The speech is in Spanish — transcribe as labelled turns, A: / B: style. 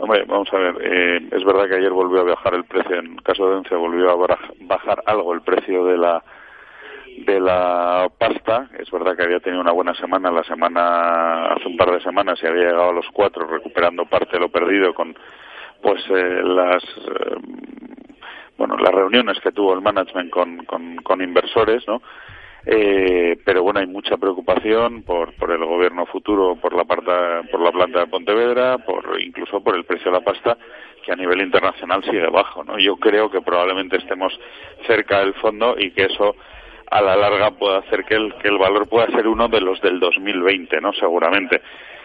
A: Hombre, vamos a ver, es verdad que ayer volvió a bajar el precio, en caso de Ence volvió a bajar algo el precio de la pasta. Es verdad que había tenido una buena semana, hace un par de semanas, y había llegado a los 4, recuperando parte de lo perdido con pues las reuniones que tuvo el management con inversores, ¿no? Pero bueno, hay mucha preocupación por el gobierno futuro, por la planta de Pontevedra, incluso por el precio de la pasta, que a nivel internacional sigue bajo, ¿no? Yo creo que probablemente estemos cerca del fondo y que eso a la larga puede hacer que el valor pueda ser uno de los del 2020, ¿no? Seguramente.